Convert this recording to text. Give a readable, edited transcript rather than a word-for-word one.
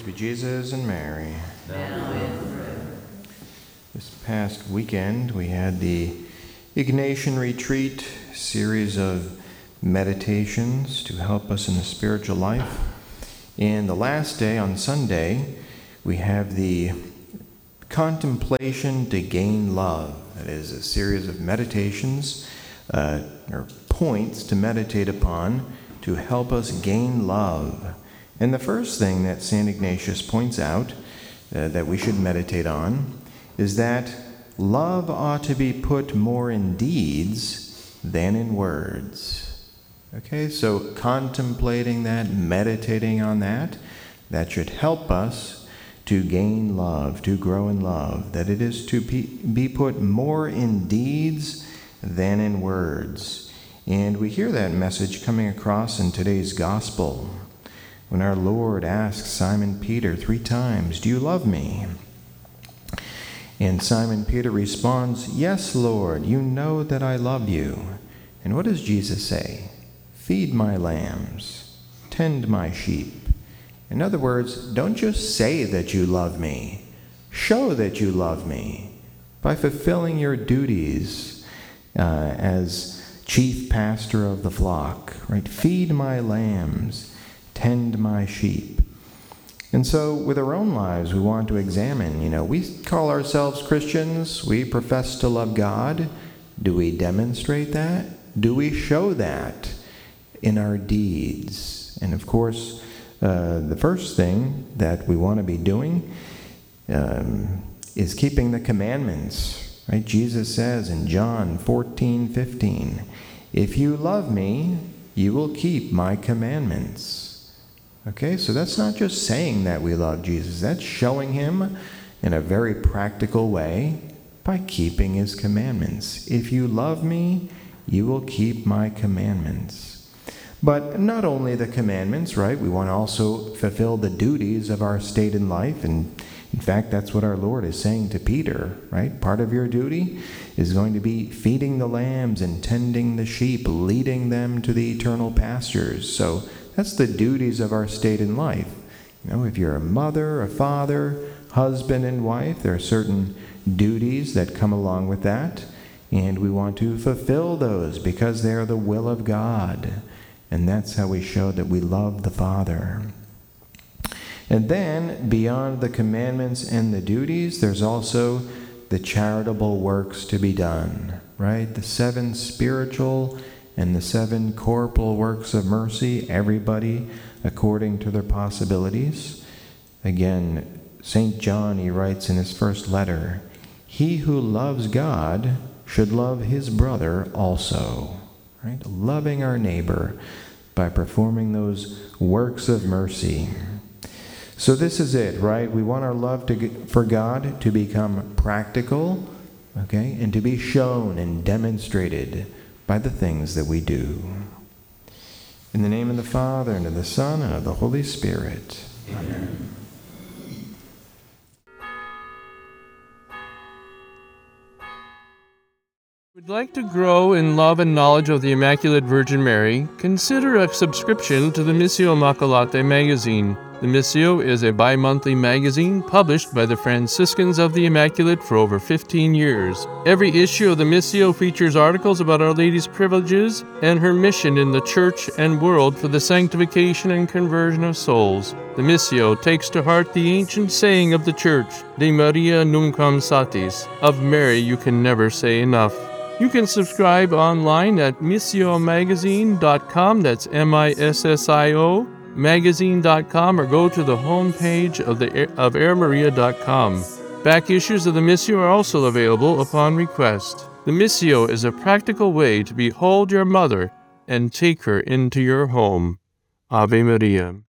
be Jesus and Mary. This past weekend, we had the Ignatian Retreat, series of meditations to help us in the spiritual life. And the last day, on Sunday, we have the Contemplation to Gain Love. That is a series of meditations, or points to meditate upon to help us gain love. And the first thing that St. Ignatius points out that we should meditate on is that love ought to be put more in deeds than in words. Okay, so contemplating that, meditating on that, that should help us to gain love, to grow in love, that it is to be put more in deeds than in words. And we hear that message coming across in today's gospel when our Lord asks Simon Peter 3 times, "Do you love me?" And Simon Peter responds, "Yes, Lord, you know that I love you." And what does Jesus say? "Feed my lambs, tend my sheep." In other words, don't just say that you love me. Show that you love me by fulfilling your duties as chief pastor of the flock, right? Feed my lambs, tend my sheep. And so with our own lives, we want to examine, we call ourselves Christians. We profess to love God. Do we demonstrate that? Do we show that in our deeds? And of course, the first thing that we want to be doing is keeping the commandments, right? Jesus says in John 14:15, "If you love me, you will keep my commandments." Okay, so that's not just saying that we love Jesus. That's showing him in a very practical way by keeping his commandments. If you love me, you will keep my commandments. But not only the commandments, right? We want to also fulfill the duties of our state in life. And in fact, that's what our Lord is saying to Peter, right? Part of your duty is going to be feeding the lambs and tending the sheep, leading them to the eternal pastures. So that's the duties of our state in life. If you're a mother, a father, husband, and wife, there are certain duties that come along with that. And we want to fulfill those because they are the will of God. And that's how we show that we love the Father. And then, beyond the commandments and the duties, there's also the charitable works to be done, right? The 7 spiritual and the 7 corporal works of mercy, everybody according to their possibilities. Again, St. John, he writes in his first letter, "He who loves God should love his brother also." Right? Loving our neighbor by performing those works of mercy. So this is it, right? We want our love for God to become practical, okay, and to be shown and demonstrated by the things that we do. In the name of the Father, and of the Son, and of the Holy Spirit. Amen. Would like to grow in love and knowledge of the Immaculate Virgin Mary? Consider a subscription to the Missio Immaculate magazine. The Missio is a bi-monthly magazine published by the Franciscans of the Immaculate for over 15 years. Every issue of the Missio features articles about Our Lady's privileges and her mission in the Church and world for the sanctification and conversion of souls. The Missio takes to heart the ancient saying of the Church, De Maria Nunquam Satis, of Mary you can never say enough. You can subscribe online at missiomagazine.com, that's MISSIO, magazine.com, or go to the homepage of AirMaria.com. Back issues of the Missio are also available upon request. The Missio is a practical way to behold your mother and take her into your home. Ave Maria.